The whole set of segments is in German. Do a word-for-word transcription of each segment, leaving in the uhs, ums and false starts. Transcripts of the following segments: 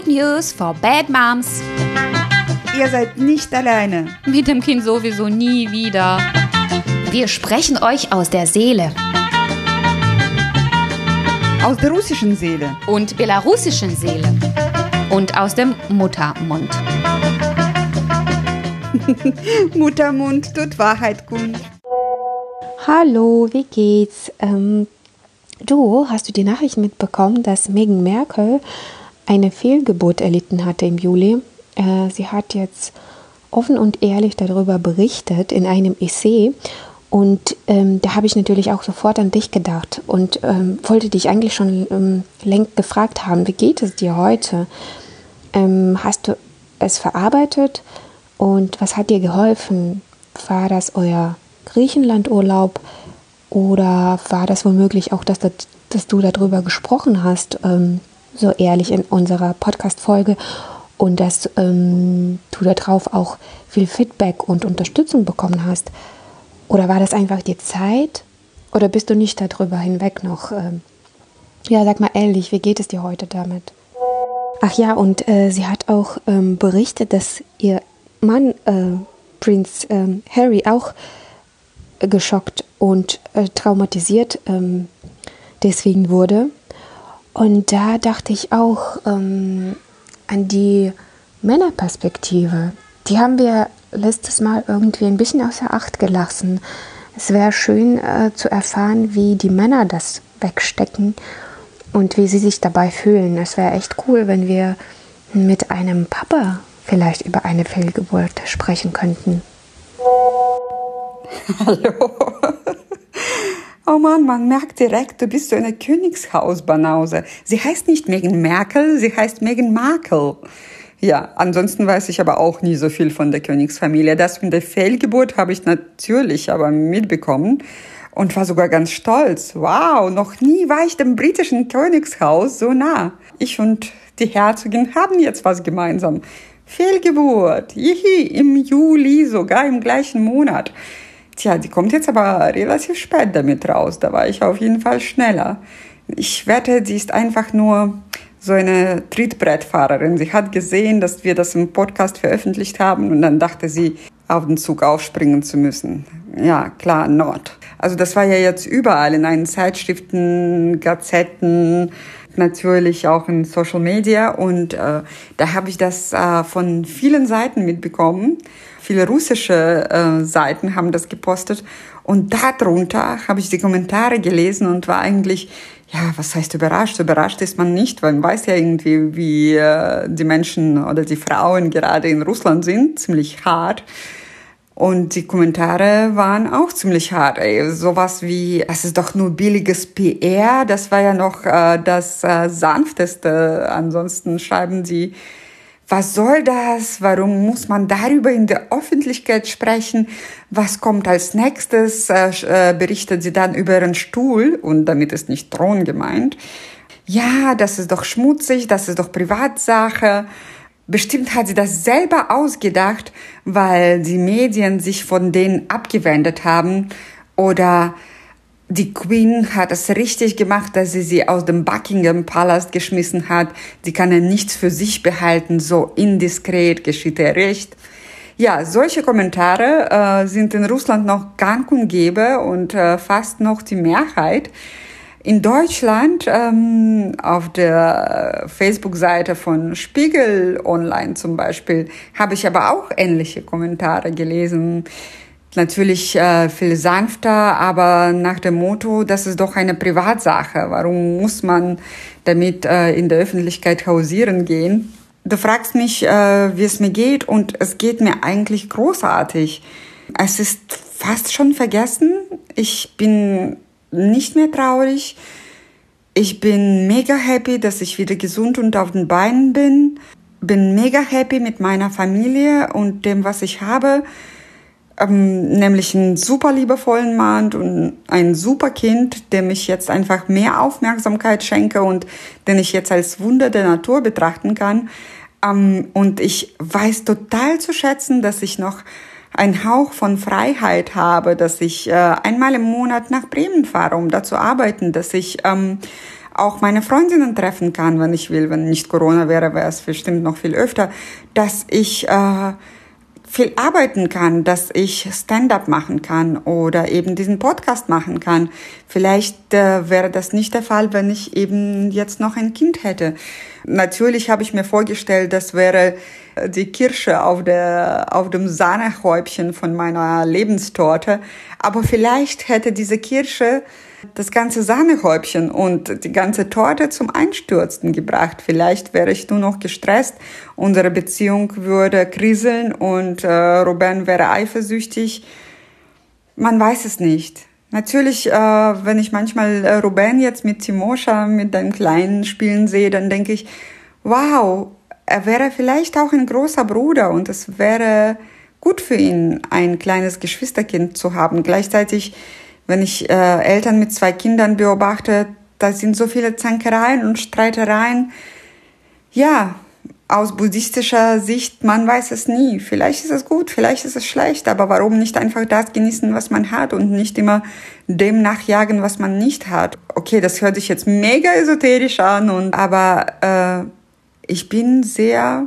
Good News for Bad Moms. Ihr seid nicht alleine. Mit dem Kind sowieso nie wieder. Wir sprechen euch aus der Seele. Aus der russischen Seele. Und belarussischen Seele. Und aus dem Muttermund. Muttermund tut Wahrheit kund. Hallo, wie geht's? Ähm, du, hast du die Nachricht mitbekommen, dass Meghan Markle eine Fehlgeburt erlitten hatte im Juli? Äh, sie hat jetzt offen und ehrlich darüber berichtet in einem Essay. Und ähm, da habe ich natürlich auch sofort an dich gedacht und ähm, wollte dich eigentlich schon ähm, längst gefragt haben, wie geht es dir heute? Ähm, hast du es verarbeitet und was hat dir geholfen? War das euer Griechenlandurlaub oder war das womöglich auch, dass, das, dass du darüber gesprochen hast, ähm, so ehrlich in unserer Podcast-Folge und dass ähm, du darauf auch viel Feedback und Unterstützung bekommen hast? Oder war das einfach die Zeit? Oder bist du nicht darüber hinweg noch? Ähm ja, sag mal ehrlich, wie geht es dir heute damit? Ach ja, und äh, sie hat auch ähm, berichtet, dass ihr Mann, äh, Prinz ähm, Harry, auch äh, geschockt und äh, traumatisiert ähm, deswegen wurde. Und da dachte ich auch ähm, an die Männerperspektive. Die haben wir letztes Mal irgendwie ein bisschen außer Acht gelassen. Es wäre schön äh, zu erfahren, wie die Männer das wegstecken und wie sie sich dabei fühlen. Es wäre echt cool, wenn wir mit einem Papa vielleicht über eine Fehlgeburt sprechen könnten. Hallo. Oh Mann, man merkt direkt, du bist so eine Königshausbanause. Sie heißt nicht Meghan Markle, sie heißt Meghan Markle. Ja, ansonsten weiß ich aber auch nie so viel von der Königsfamilie. Das mit der Fehlgeburt habe ich natürlich aber mitbekommen und war sogar ganz stolz. Wow, noch nie war ich dem britischen Königshaus so nah. Ich und die Herzogin haben jetzt was gemeinsam. Fehlgeburt, jihi, im Juli, sogar im gleichen Monat. Tja, die kommt jetzt aber relativ spät damit raus. Da war ich auf jeden Fall schneller. Ich wette, sie ist einfach nur so eine Trittbrettfahrerin. Sie hat gesehen, dass wir das im Podcast veröffentlicht haben und dann dachte sie, auf den Zug aufspringen zu müssen. Ja, klar, not. Also das war ja jetzt überall in allen Zeitschriften, Gazetten, natürlich auch in Social Media und äh, da habe ich das äh, von vielen Seiten mitbekommen. Viele russische äh, Seiten haben das gepostet und darunter habe ich die Kommentare gelesen und war eigentlich, ja, was heißt überrascht? Überrascht ist man nicht, weil man weiß ja irgendwie, wie äh, die Menschen oder die Frauen gerade in Russland sind, ziemlich hart. Und die Kommentare waren auch ziemlich hart. Ey. Sowas wie, das ist doch nur billiges P R, das war ja noch äh, das äh, Sanfteste. Ansonsten schreiben sie, was soll das? Warum muss man darüber in der Öffentlichkeit sprechen? Was kommt als nächstes? Äh, berichtet sie dann über ihren Stuhl und damit ist nicht Thron gemeint. Ja, das ist doch schmutzig, das ist doch Privatsache. Bestimmt hat sie das selber ausgedacht, weil die Medien sich von denen abgewendet haben oder die Queen hat es richtig gemacht, dass sie sie aus dem Buckingham Palast geschmissen hat. Sie kann ja nichts für sich behalten, so indiskret, geschieht ihr recht. Ja, solche Kommentare äh, sind in Russland noch gang und gäbe und äh, fast noch die Mehrheit. In Deutschland, ähm, auf der Facebook-Seite von Spiegel Online zum Beispiel, habe ich aber auch ähnliche Kommentare gelesen. Natürlich äh, viel sanfter, aber nach dem Motto, das ist doch eine Privatsache. Warum muss man damit äh, in der Öffentlichkeit hausieren gehen? Du fragst mich, äh, wie es mir geht und es geht mir eigentlich großartig. Es ist fast schon vergessen. Ich bin nicht mehr traurig. Ich bin mega happy, dass ich wieder gesund und auf den Beinen bin. Bin mega happy mit meiner Familie und dem, was ich habe. Ähm, nämlich einen super liebevollen Mann und ein super Kind, dem ich jetzt einfach mehr Aufmerksamkeit schenke und den ich jetzt als Wunder der Natur betrachten kann. Ähm, und ich weiß total zu schätzen, dass ich noch einen Hauch von Freiheit habe, dass ich äh, einmal im Monat nach Bremen fahre, um da zu arbeiten, dass ich ähm, auch meine Freundinnen treffen kann, wenn ich will. Wenn nicht Corona wäre, wäre es bestimmt noch viel öfter, dass ich äh, viel arbeiten kann, dass ich Stand-up machen kann oder eben diesen Podcast machen kann. Vielleicht äh, wäre das nicht der Fall, wenn ich eben jetzt noch ein Kind hätte. Natürlich habe ich mir vorgestellt, das wäre die Kirsche auf der, auf dem Sahnehäubchen von meiner Lebenstorte. Aber vielleicht hätte diese Kirsche das ganze Sahnehäubchen und die ganze Torte zum Einstürzen gebracht. Vielleicht wäre ich nur noch gestresst, unsere Beziehung würde kriseln und äh, Ruben wäre eifersüchtig. Man weiß es nicht. Natürlich, äh, wenn ich manchmal äh, Ruben jetzt mit Timoscha, mit einem Kleinen spielen sehe, dann denke ich, wow, er wäre vielleicht auch ein großer Bruder und es wäre gut für ihn, ein kleines Geschwisterkind zu haben. Gleichzeitig, wenn ich äh, Eltern mit zwei Kindern beobachte, da sind so viele Zankereien und Streitereien. Ja, aus buddhistischer Sicht, man weiß es nie. Vielleicht ist es gut, vielleicht ist es schlecht, aber warum nicht einfach das genießen, was man hat und nicht immer dem nachjagen, was man nicht hat? Okay, das hört sich jetzt mega esoterisch an, und aber äh, ich bin sehr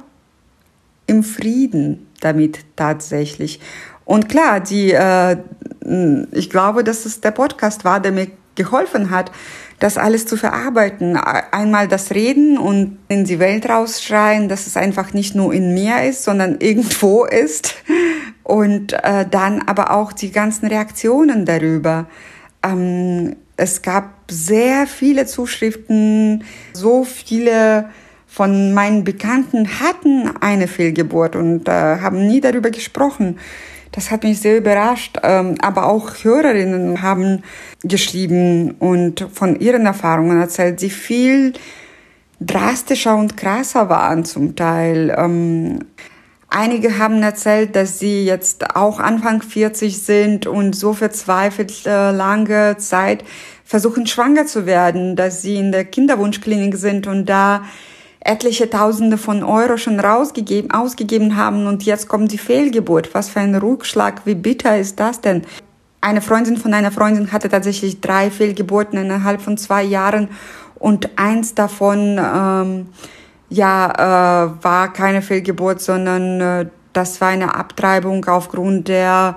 im Frieden damit tatsächlich. Und klar, die, äh, ich glaube, dass es der Podcast war, der mir geholfen hat, das alles zu verarbeiten. Einmal das Reden und in die Welt rausschreien, dass es einfach nicht nur in mir ist, sondern irgendwo ist. Und äh, dann aber auch die ganzen Reaktionen darüber. Ähm, es gab sehr viele Zuschriften, so viele von meinen Bekannten hatten eine Fehlgeburt und äh, haben nie darüber gesprochen. Das hat mich sehr überrascht. Ähm, aber auch Hörerinnen haben geschrieben und von ihren Erfahrungen erzählt, die viel drastischer und krasser waren zum Teil. Ähm, einige haben erzählt, dass sie jetzt auch Anfang vierzig sind und so verzweifelt äh, lange Zeit versuchen, schwanger zu werden, dass sie in der Kinderwunschklinik sind und da etliche Tausende von Euro schon rausgegeben, ausgegeben haben und jetzt kommt die Fehlgeburt. Was für ein Rückschlag, wie bitter ist das denn? Eine Freundin von einer Freundin hatte tatsächlich drei Fehlgeburten innerhalb von zwei Jahren und eins davon ähm, ja äh, war keine Fehlgeburt, sondern äh, das war eine Abtreibung aufgrund der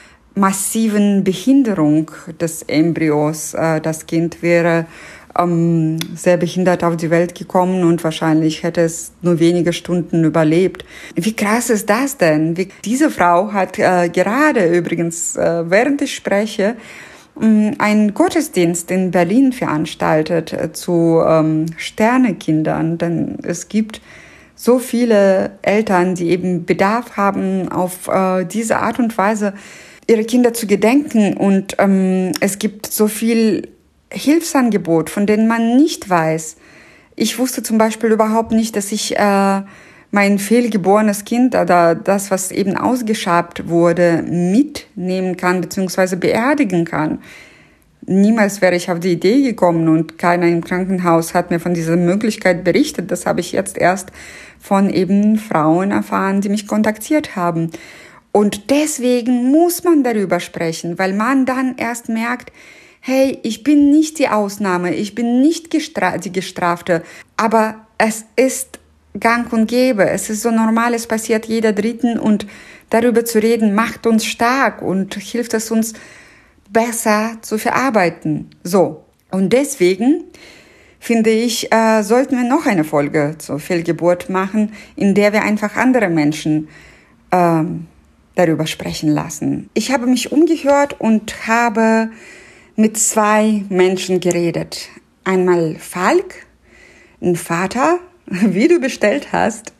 massiven Behinderung des Embryos. Äh, das Kind wäre Ähm, sehr behindert auf die Welt gekommen und wahrscheinlich hätte es nur wenige Stunden überlebt. Wie krass ist das denn? Wie, diese Frau hat äh, gerade übrigens, äh, während ich spreche, äh, einen Gottesdienst in Berlin veranstaltet äh, zu ähm, Sternekindern, denn es gibt so viele Eltern, die eben Bedarf haben, auf äh, diese Art und Weise ihre Kinder zu gedenken, und ähm, es gibt so viel Hilfsangebot, von denen man nicht weiß. Ich wusste zum Beispiel überhaupt nicht, dass ich äh, mein fehlgeborenes Kind oder das, was eben ausgeschabt wurde, mitnehmen kann bzw. beerdigen kann. Niemals wäre ich auf die Idee gekommen und keiner im Krankenhaus hat mir von dieser Möglichkeit berichtet. Das habe ich jetzt erst von eben Frauen erfahren, die mich kontaktiert haben. Und deswegen muss man darüber sprechen, weil man dann erst merkt, hey, ich bin nicht die Ausnahme, ich bin nicht gestra- die Gestrafte, aber es ist gang und gäbe, es ist so normal, es passiert jeder Dritten, und darüber zu reden macht uns stark und hilft es uns besser zu verarbeiten. So, und deswegen finde ich, äh, sollten wir noch eine Folge zur Fehlgeburt machen, in der wir einfach andere Menschen äh, darüber sprechen lassen. Ich habe mich umgehört und habe mit zwei Menschen geredet. Einmal Falk, ein Vater, wie du bestellt hast,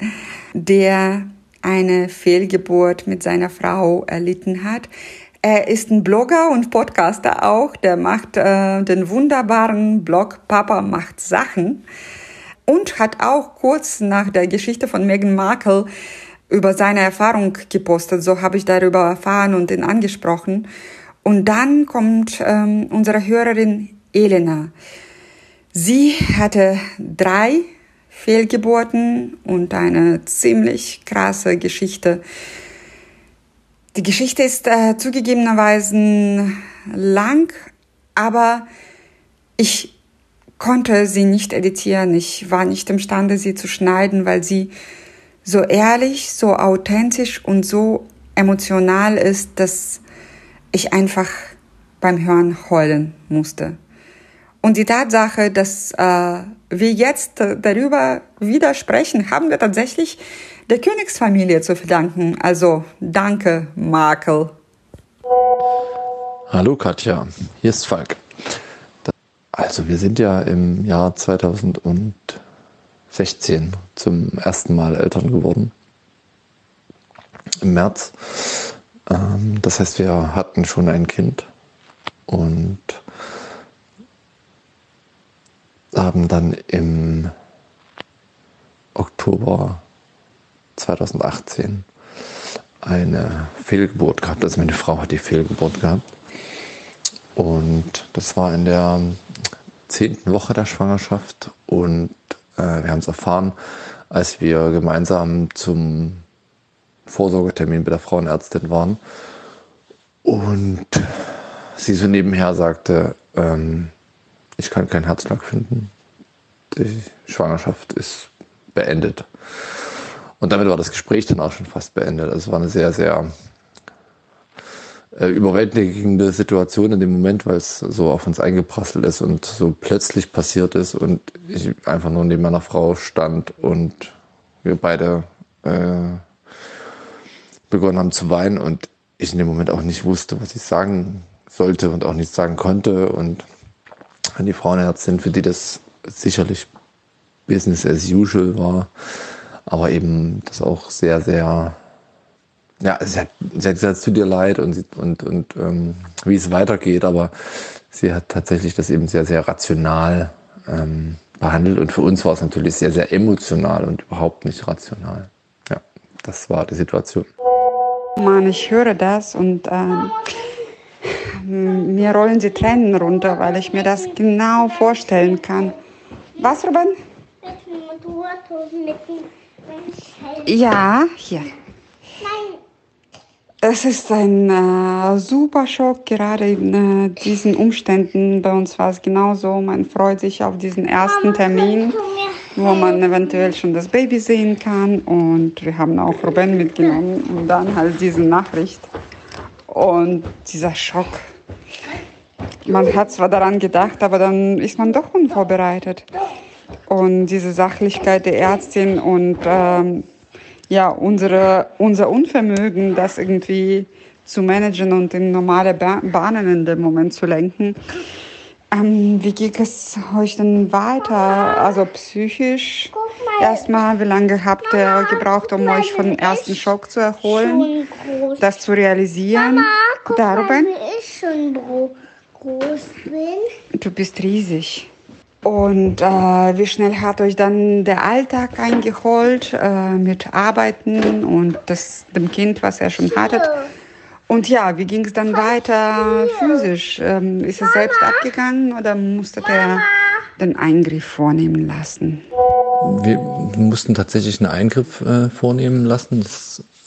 der eine Fehlgeburt mit seiner Frau erlitten hat. Er ist ein Blogger und Podcaster auch. Der macht äh, den wunderbaren Blog Papa macht Sachen und hat auch kurz nach der Geschichte von Meghan Markle über seine Erfahrung gepostet. So habe ich darüber erfahren und ihn angesprochen. Und dann kommt ähm, unsere Hörerin Elena. Sie hatte drei Fehlgeburten und eine ziemlich krasse Geschichte. Die Geschichte ist äh, zugegebenerweise lang, aber ich konnte sie nicht editieren. Ich war nicht imstande, sie zu schneiden, weil sie so ehrlich, so authentisch und so emotional ist, dass ich einfach beim Hören heulen musste. Und die Tatsache, dass äh, wir jetzt darüber wieder sprechen, haben wir tatsächlich der Königsfamilie zu verdanken. Also danke, Markel. Hallo Katja, hier ist Falk. Also wir sind ja im Jahr zweitausendsechzehn zum ersten Mal Eltern geworden. Im März. Ähm, das heißt, wir hatten schon ein Kind und haben dann im Oktober zweitausendachtzehn eine Fehlgeburt gehabt. Also meine Frau hat die Fehlgeburt gehabt. Und das war in der zehnten Woche der Schwangerschaft. Und äh, wir haben es erfahren, als wir gemeinsam zum Vorsorgetermin bei der Frauenärztin waren. Und sie so nebenher sagte, ähm, ich kann keinen Herzschlag finden. Die Schwangerschaft ist beendet. Und damit war das Gespräch dann auch schon fast beendet. Also es war eine sehr, sehr äh, überwältigende Situation in dem Moment, weil es so auf uns eingeprasselt ist und so plötzlich passiert ist und ich einfach nur neben meiner Frau stand und wir beide äh, begonnen haben zu weinen und ich in dem Moment auch nicht wusste, was ich sagen sollte und auch nichts sagen konnte. Und die Frauenärztin, für die das sicherlich Business as usual war, aber eben das auch sehr, sehr, ja, sie hat, sie hat gesagt, es tut ihr leid und, und, und ähm, wie es weitergeht, aber sie hat tatsächlich das eben sehr, sehr rational ähm, behandelt und für uns war es natürlich sehr, sehr emotional und überhaupt nicht rational. Ja, das war die Situation. Mann, ich höre das und äh, mir rollen die Tränen runter, weil ich mir das genau vorstellen kann. Was, Ruben? Mit dem Motorrad und mit dem Ja, hier. Nein. Es ist ein äh, super Schock, gerade in äh, diesen Umständen. Bei uns war es genauso. Man freut sich auf diesen ersten Termin, wo man eventuell schon das Baby sehen kann. Und wir haben auch Ruben mitgenommen und dann halt diese Nachricht. Und dieser Schock. Man hat zwar daran gedacht, aber dann ist man doch unvorbereitet. Und diese Sachlichkeit der Ärztin und ähm, ja, unsere, unser Unvermögen, das irgendwie zu managen und in normale Bahnen in dem Moment zu lenken. Ähm, wie ging es euch denn weiter? Also psychisch erstmal, wie lange habt ihr gebraucht, um euch von dem ersten Schock zu erholen, das zu realisieren? Mama, guck Darüber? mal, wie ich schon groß bin. Du bist riesig. Und äh, wie schnell hat euch dann der Alltag eingeholt äh, mit Arbeiten und das, dem Kind, was ihr schon hattet? Und ja, wie ging es dann weiter physisch? Ähm, ist es selbst abgegangen oder musstet ihr den Eingriff vornehmen lassen? Wir mussten tatsächlich einen Eingriff äh, vornehmen lassen. Das, äh,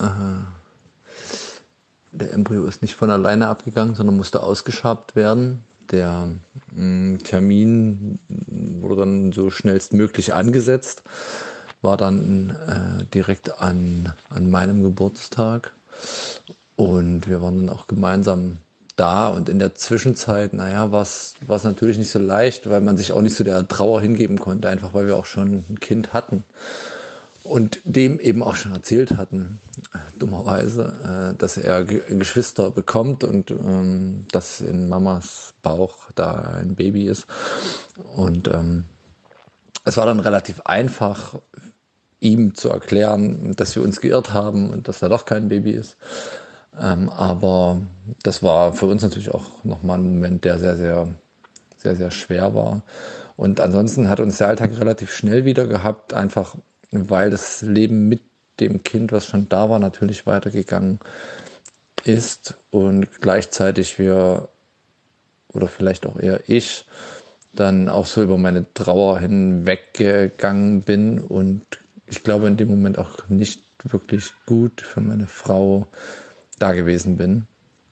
der Embryo ist nicht von alleine abgegangen, sondern musste ausgeschabt werden. Der mh, Termin wurde dann so schnellstmöglich angesetzt, war dann äh, direkt an, an meinem Geburtstag und wir waren dann auch gemeinsam da und in der Zwischenzeit, naja, war es natürlich nicht so leicht, weil man sich auch nicht so der Trauer hingeben konnte, einfach weil wir auch schon ein Kind hatten. Und dem eben auch schon erzählt hatten, dummerweise, äh, dass er Ge- Geschwister bekommt und ähm, dass in Mamas Bauch da ein Baby ist. Und ähm, es war dann relativ einfach, ihm zu erklären, dass wir uns geirrt haben und dass da doch kein Baby ist. Ähm, aber das war für uns natürlich auch nochmal ein Moment, der sehr, sehr, sehr, sehr schwer war. Und ansonsten hat uns der Alltag relativ schnell wieder gehabt, einfach weil das Leben mit dem Kind, was schon da war, natürlich weitergegangen ist und gleichzeitig wir, oder vielleicht auch eher ich, dann auch so über meine Trauer hinweggegangen bin und ich glaube in dem Moment auch nicht wirklich gut für meine Frau da gewesen bin.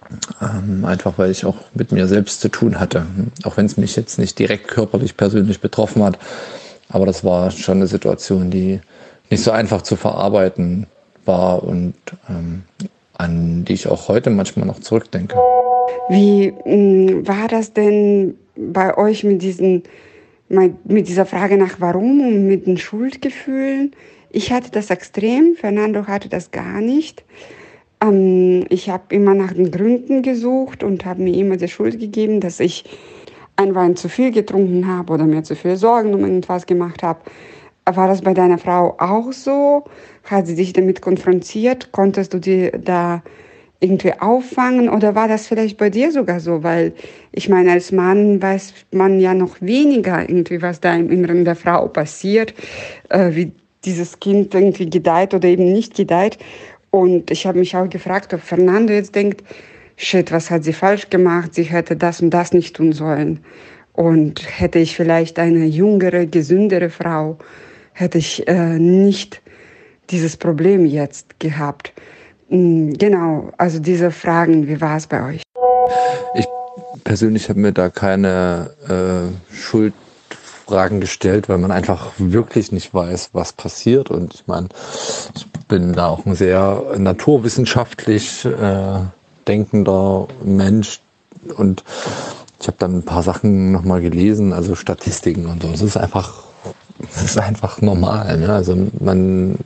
Ähm, einfach weil ich auch mit mir selbst zu tun hatte. Auch wenn es mich jetzt nicht direkt körperlich persönlich betroffen hat. Aber das war schon eine Situation, die nicht so einfach zu verarbeiten war und ähm, an die ich auch heute manchmal noch zurückdenke. Wie mh, war das denn bei euch mit, diesen, mit dieser Frage nach Warum und mit den Schuldgefühlen? Ich hatte das extrem, Fernando hatte das gar nicht. Ähm, ich habe immer nach den Gründen gesucht und habe mir immer die Schuld gegeben, dass ich ein Wein zu viel getrunken habe oder mir zu viel Sorgen um irgendwas gemacht habe. War das bei deiner Frau auch so? Hat sie dich damit konfrontiert? Konntest du die da irgendwie auffangen? Oder war das vielleicht bei dir sogar so? Weil ich meine, als Mann weiß man ja noch weniger irgendwie, was da im Inneren der Frau passiert, äh, wie dieses Kind irgendwie gedeiht oder eben nicht gedeiht. Und ich habe mich auch gefragt, ob Fernando jetzt denkt, shit, was hat sie falsch gemacht? Sie hätte das und das nicht tun sollen. Und hätte ich vielleicht eine jüngere, gesündere Frau, hätte ich äh, nicht dieses Problem jetzt gehabt. Genau, also diese Fragen, wie war es bei euch? Ich persönlich habe mir da keine äh, Schuldfragen gestellt, weil man einfach wirklich nicht weiß, was passiert. Und ich meine, ich bin da auch ein sehr naturwissenschaftlich äh, denkender Mensch und ich habe dann ein paar Sachen nochmal gelesen, also Statistiken und so. Es ist einfach, es ist einfach normal. Ne? Also man,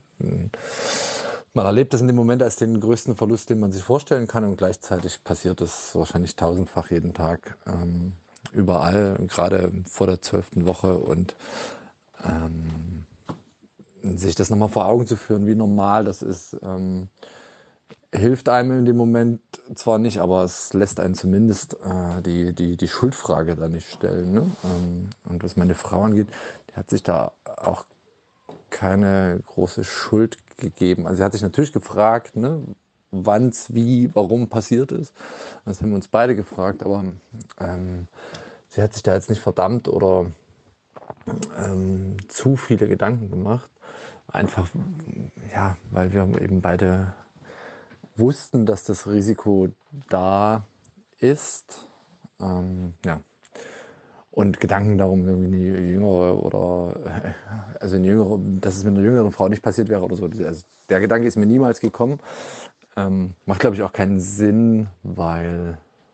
man erlebt das in dem Moment als den größten Verlust, den man sich vorstellen kann, und gleichzeitig passiert es wahrscheinlich tausendfach jeden Tag ähm, überall, gerade vor der zwölften Woche, und ähm, sich das nochmal vor Augen zu führen, wie normal das ist, ähm, hilft einem in dem Moment zwar nicht, aber es lässt einen zumindest äh, die, die, die Schuldfrage da nicht stellen. Ne? Ähm, und was meine Frau angeht, die hat sich da auch keine große Schuld gegeben. Also sie hat sich natürlich gefragt, ne, wann es wie, warum passiert ist. Das haben wir uns beide gefragt, aber ähm, sie hat sich da jetzt nicht verdammt oder ähm, zu viele Gedanken gemacht. Einfach, ja, weil wir eben beide wussten, dass das Risiko da ist. Ähm, ja. Und Gedanken darum, irgendwie eine jüngere oder also eine jüngere, dass es mit einer jüngeren Frau nicht passiert wäre oder so. Also der Gedanke ist mir niemals gekommen. Ähm, macht, glaube ich, auch keinen Sinn, weil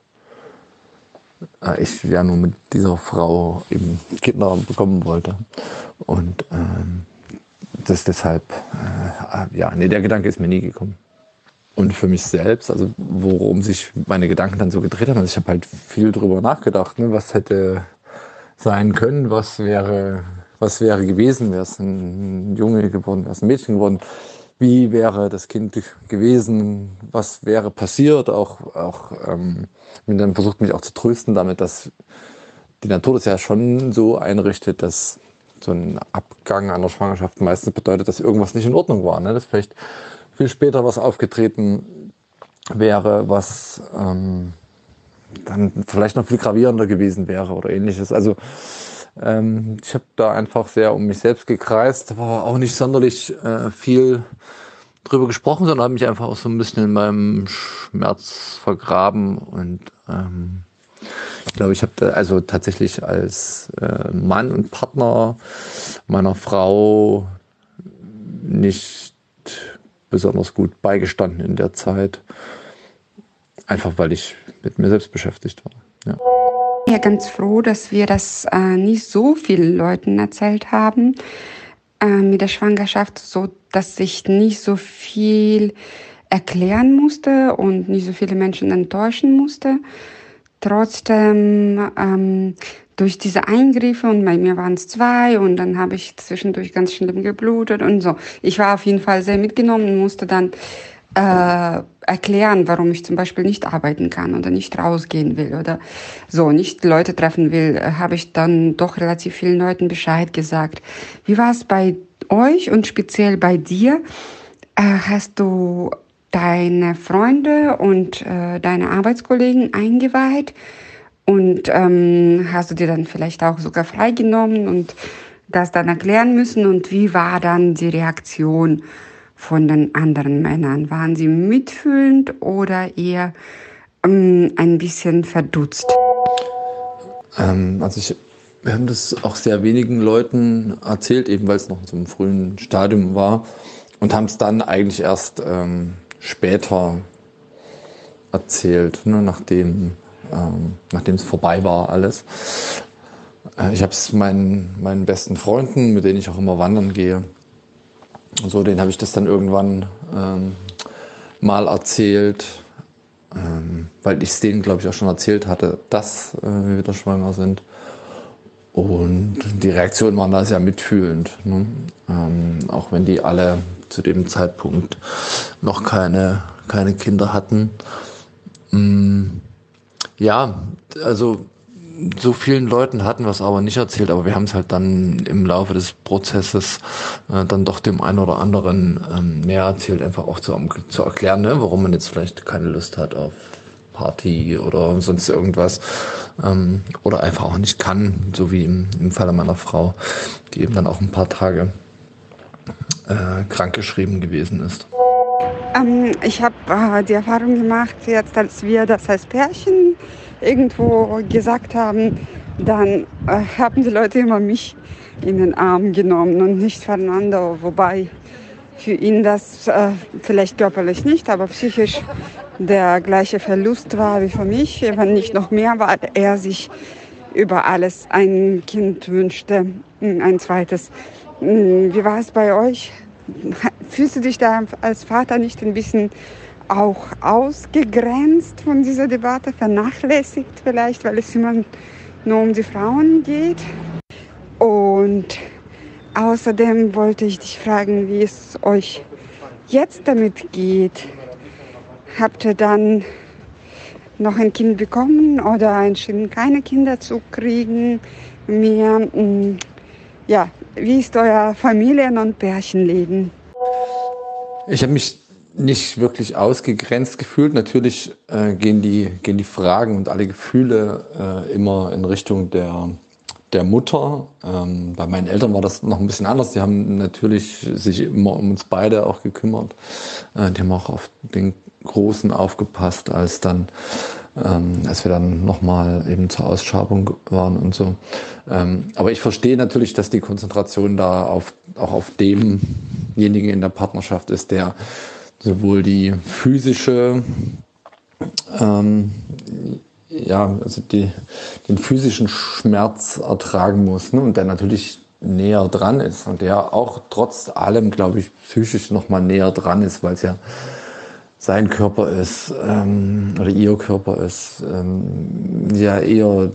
äh, ich ja nur mit dieser Frau eben Kinder bekommen wollte. Und ähm, das deshalb, äh, ja, nee, der Gedanke ist mir nie gekommen. Und für mich selbst, also worum sich meine Gedanken dann so gedreht haben, also ich habe halt viel drüber nachgedacht, ne, was hätte sein können, was wäre, was wäre gewesen, wäre es ein Junge geworden, wäre es ein Mädchen geworden, wie wäre das Kind gewesen, was wäre passiert, auch, auch ähm, bin dann versucht, mich auch zu trösten damit, dass die Natur das ja schon so einrichtet, dass so ein Abgang einer Schwangerschaft meistens bedeutet, dass irgendwas nicht in Ordnung war, ne? Dass vielleicht viel später was aufgetreten wäre, was ähm, dann vielleicht noch viel gravierender gewesen wäre oder ähnliches. Also ähm, ich habe da einfach sehr um mich selbst gekreist, war auch nicht sonderlich äh, viel drüber gesprochen, sondern habe mich einfach auch so ein bisschen in meinem Schmerz vergraben. Und ähm, ich glaube, ich habe da also tatsächlich als äh, Mann und Partner meiner Frau nicht besonders gut beigestanden in der Zeit. Einfach weil ich mit mir selbst beschäftigt war. Ja. Ja, ganz froh, dass wir das äh, nicht so vielen Leuten erzählt haben äh, mit der Schwangerschaft, so dass ich nicht so viel erklären musste und nicht so viele Menschen enttäuschen musste. Trotzdem ähm, durch diese Eingriffe, und bei mir waren es zwei, und dann habe ich zwischendurch ganz schlimm geblutet und so. Ich war auf jeden Fall sehr mitgenommen und musste dann äh, erklären, warum ich zum Beispiel nicht arbeiten kann oder nicht rausgehen will oder so, nicht Leute treffen will, habe ich dann doch relativ vielen Leuten Bescheid gesagt. Wie war es bei euch und speziell bei dir? Äh, hast du deine Freunde und äh, deine Arbeitskollegen eingeweiht? Und ähm, hast du dir dann vielleicht auch sogar freigenommen und das dann erklären müssen? Und wie war dann die Reaktion von den anderen Männern? Waren sie mitfühlend oder eher ähm, ein bisschen verdutzt. Ähm, also ich, wir haben das auch sehr wenigen Leuten erzählt, eben weil es noch in so einem frühen Stadium war, und haben es dann eigentlich erst ähm, später erzählt, ne, nachdem ähm, nachdem es vorbei war alles. Äh, ich habe es meinen, meinen besten Freunden, mit denen ich auch immer wandern gehe, und so, denen habe ich das dann irgendwann ähm, mal erzählt, ähm, weil ich es denen, glaube ich, auch schon erzählt hatte, dass äh, wir wieder schwanger sind. Und die Reaktionen waren da sehr mitfühlend, ne? Ähm, auch wenn die alle zu dem Zeitpunkt noch keine, keine Kinder hatten. Mm, ja, also so vielen Leuten hatten wir es aber nicht erzählt, aber wir haben es halt dann im Laufe des Prozesses äh, dann doch dem einen oder anderen ähm, näher erzählt, einfach auch zu, um, zu erklären, ne, warum man jetzt vielleicht keine Lust hat auf Party oder sonst irgendwas, ähm, oder einfach auch nicht kann, so wie im, im Falle meiner Frau, die eben dann auch ein paar Tage äh, krankgeschrieben gewesen ist. Ähm, ich habe äh, die Erfahrung gemacht, jetzt als wir das als Pärchen irgendwo gesagt haben, dann äh, haben die Leute immer mich in den Arm genommen und nicht Fernando, wobei für ihn das äh, vielleicht körperlich nicht, aber psychisch der gleiche Verlust war wie für mich, wenn nicht noch mehr, weil er sich über alles ein Kind wünschte, ein zweites. Wie war es bei euch? Fühlst du dich da als Vater nicht ein bisschen auch ausgegrenzt von dieser Debatte, vernachlässigt vielleicht, weil es immer nur um die Frauen geht? Und außerdem wollte ich dich fragen, wie es euch jetzt damit geht. Habt ihr dann noch ein Kind bekommen oder entschieden, keine Kinder zu kriegen mehr? Ja, wie ist euer Familien- und Pärchenleben? Ich habe mich nicht wirklich ausgegrenzt gefühlt. Natürlich äh, gehen die gehen die Fragen und alle Gefühle äh, immer in Richtung der der Mutter. Ähm, bei meinen Eltern war das noch ein bisschen anders. Die haben natürlich sich immer um uns beide auch gekümmert. Äh, die haben auch auf den Großen aufgepasst, als dann ähm, als wir dann nochmal eben zur Ausschabung waren und so. Ähm, aber ich verstehe natürlich, dass die Konzentration da auf, auch auf demjenigen in der Partnerschaft ist, der sowohl die physische, ähm, ja, also die, den physischen Schmerz ertragen muss, ne? Und der natürlich näher dran ist und der auch trotz allem, glaube ich, psychisch noch mal näher dran ist, weil es ja sein Körper ist ähm, oder ihr Körper ist, ähm, ja eher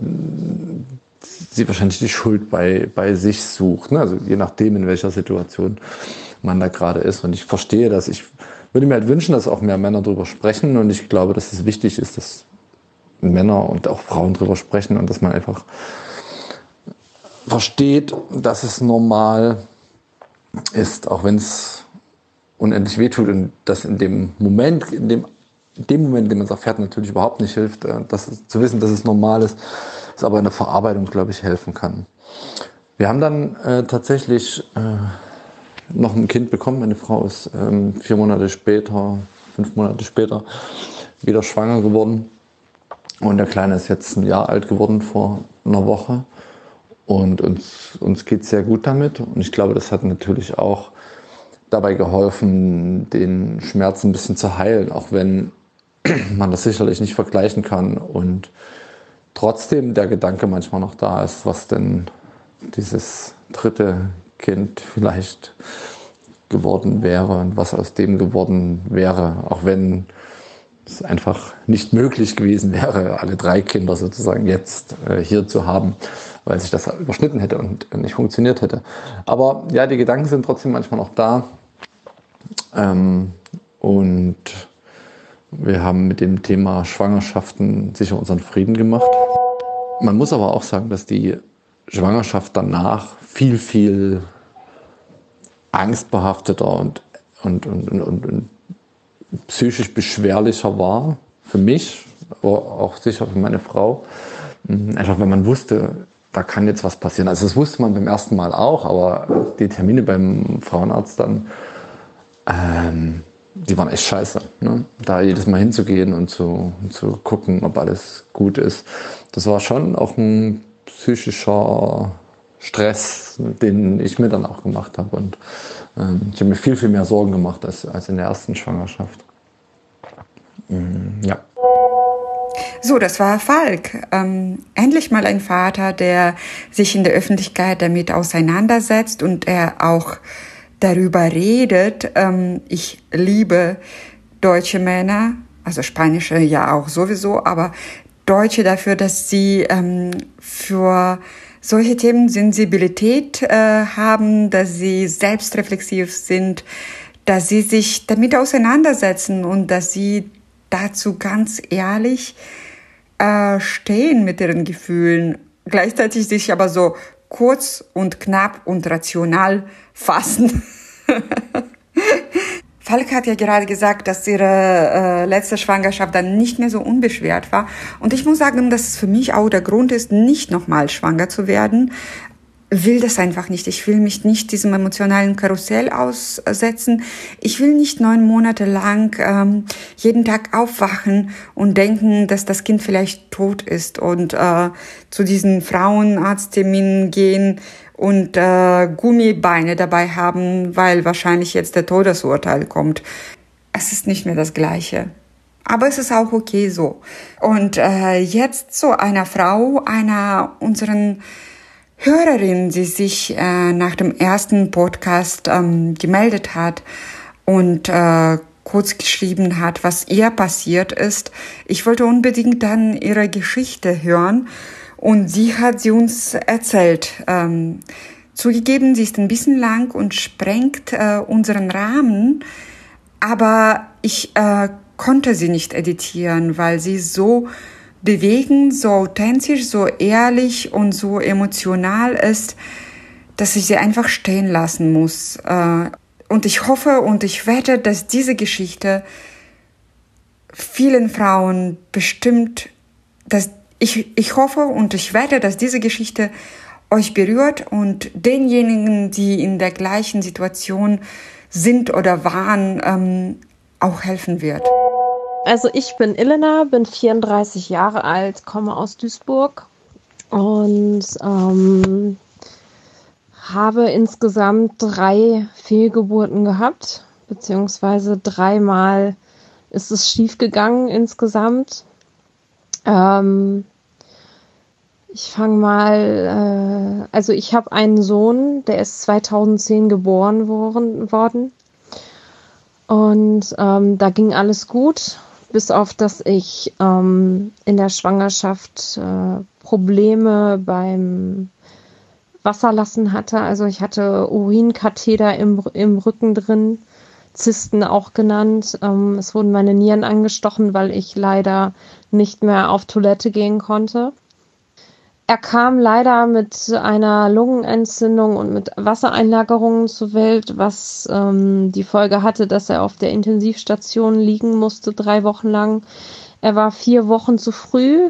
sie wahrscheinlich die Schuld bei, bei sich sucht, ne? Also je nachdem, in welcher Situation man da gerade ist. Und ich verstehe das. Ich würde mir halt wünschen, dass auch mehr Männer darüber sprechen, und ich glaube, dass es wichtig ist, dass Männer und auch Frauen darüber sprechen und dass man einfach versteht, dass es normal ist, auch wenn es unendlich wehtut, und dass in dem Moment, in dem, in dem Moment, in dem man es erfährt, natürlich überhaupt nicht hilft, dass es, zu wissen, dass es normal ist, es aber in der Verarbeitung, glaube ich, helfen kann. Wir haben dann äh, tatsächlich äh, noch ein Kind bekommen. Meine Frau ist ähm, vier Monate später, fünf Monate später wieder schwanger geworden. Und der Kleine ist jetzt ein Jahr alt geworden vor einer Woche. Und uns, uns geht es sehr gut damit. Und ich glaube, das hat natürlich auch dabei geholfen, den Schmerz ein bisschen zu heilen, auch wenn man das sicherlich nicht vergleichen kann. Und trotzdem der Gedanke manchmal noch da ist, was denn dieses dritte Kind vielleicht geworden wäre und was aus dem geworden wäre, auch wenn es einfach nicht möglich gewesen wäre, alle drei Kinder sozusagen jetzt äh, hier zu haben, weil sich das überschnitten hätte und nicht funktioniert hätte. Aber ja, die Gedanken sind trotzdem manchmal noch da. Ähm, und wir haben mit dem Thema Schwangerschaften sicher unseren Frieden gemacht. Man muss aber auch sagen, dass die Schwangerschaft danach viel, viel angstbehafteter und, und, und, und, und psychisch beschwerlicher war für mich, aber auch sicher für meine Frau. Einfach wenn man wusste, da kann jetzt was passieren. Also das wusste man beim ersten Mal auch, aber die Termine beim Frauenarzt dann, ähm, die waren echt scheiße. Ne? Da jedes Mal hinzugehen und zu, zu gucken, ob alles gut ist, das war schon auch ein psychischer Stress, den ich mir dann auch gemacht habe. Und ähm, ich habe mir viel, viel mehr Sorgen gemacht als, als in der ersten Schwangerschaft. Mhm, ja. So, das war Falk. Ähm, endlich mal ein Vater, der sich in der Öffentlichkeit damit auseinandersetzt und er auch darüber redet. Ähm, ich liebe deutsche Männer, also spanische ja auch sowieso, aber Deutsche dafür, dass sie ähm, für solche Themen Sensibilität äh, haben, dass sie selbstreflexiv sind, dass sie sich damit auseinandersetzen und dass sie dazu ganz ehrlich äh, stehen mit ihren Gefühlen, gleichzeitig sich aber so kurz und knapp und rational fassen. Falk hat ja gerade gesagt, dass ihre äh, letzte Schwangerschaft dann nicht mehr so unbeschwert war. Und ich muss sagen, dass es für mich auch der Grund ist, nicht nochmal schwanger zu werden. Will das einfach nicht. Ich will mich nicht diesem emotionalen Karussell aussetzen. Ich will nicht neun Monate lang ähm, jeden Tag aufwachen und denken, dass das Kind vielleicht tot ist und äh, zu diesen Frauenarztterminen gehen und äh, Gummibeine dabei haben, weil wahrscheinlich jetzt der Todesurteil kommt. Es ist nicht mehr das Gleiche. Aber es ist auch okay so. Und äh, jetzt zu einer Frau, einer unseren Hörerin, die sich äh, nach dem ersten Podcast ähm, gemeldet hat und äh, kurz geschrieben hat, was ihr passiert ist. Ich wollte unbedingt dann ihre Geschichte hören und sie hat sie uns erzählt. Ähm, zugegeben, sie ist ein bisschen lang und sprengt äh, unseren Rahmen, aber ich äh, konnte sie nicht editieren, weil sie so bewegend, so authentisch, so ehrlich und so emotional ist, dass ich sie einfach stehen lassen muss. Und ich hoffe und ich wette, dass diese Geschichte vielen Frauen bestimmt, dass ich, ich hoffe und ich wette, dass diese Geschichte euch berührt und denjenigen, die in der gleichen Situation sind oder waren, ähm, auch helfen wird. Also ich bin Elena, bin vierunddreißig Jahre alt, komme aus Duisburg und ähm, habe insgesamt drei Fehlgeburten gehabt, beziehungsweise dreimal ist es schief gegangen insgesamt. Ähm, ich fange mal, äh, also ich habe einen Sohn, der ist zweitausendzehn geboren worden, worden. Und ähm, da ging alles gut, bis auf, dass ich ähm, in der Schwangerschaft äh, Probleme beim Wasserlassen hatte. Also ich hatte Urinkatheter im, im Rücken drin, Zysten auch genannt. Ähm, es wurden meine Nieren angestochen, weil ich leider nicht mehr auf Toilette gehen konnte. Er kam leider mit einer Lungenentzündung und mit Wassereinlagerungen zur Welt, was ähm, die Folge hatte, dass er auf der Intensivstation liegen musste, drei Wochen lang. Er war vier Wochen zu früh.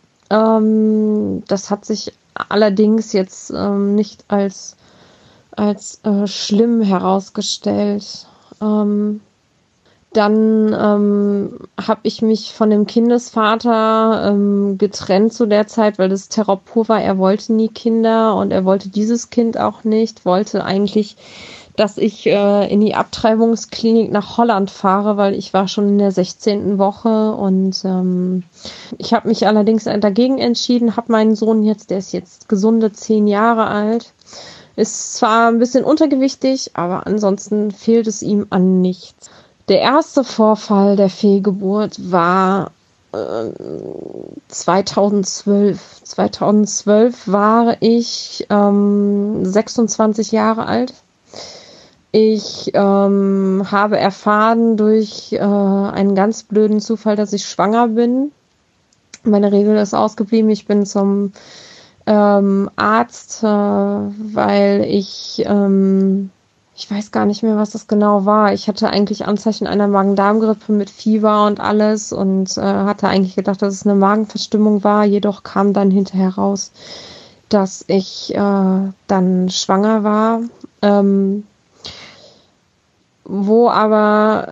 Ähm, das hat sich allerdings jetzt ähm, nicht als, als äh, schlimm herausgestellt. Ähm, Dann ähm, habe ich mich von dem Kindesvater ähm, getrennt zu der Zeit, weil das Terror pur war. Er wollte nie Kinder und er wollte dieses Kind auch nicht. Wollte eigentlich, dass ich äh, in die Abtreibungsklinik nach Holland fahre, weil ich war schon in der sechzehnten Woche. Und ähm, ich habe mich allerdings dagegen entschieden, habe meinen Sohn jetzt, der ist jetzt gesunde zehn Jahre alt. Ist zwar ein bisschen untergewichtig, aber ansonsten fehlt es ihm an nichts. Der erste Vorfall der Fehlgeburt war äh, zweitausendzwölf. zweitausendzwölf war ich ähm, sechsundzwanzig Jahre alt. Ich ähm, habe erfahren durch äh, einen ganz blöden Zufall, dass ich schwanger bin. Meine Regel ist ausgeblieben. Ich bin zum ähm, Arzt, äh, weil ich... Ähm, Ich weiß gar nicht mehr, was das genau war. Ich hatte eigentlich Anzeichen einer Magen-Darm-Grippe mit Fieber und alles und äh, hatte eigentlich gedacht, dass es eine Magenverstimmung war. Jedoch kam dann hinterher raus, dass ich äh, dann schwanger war. Ähm, wo aber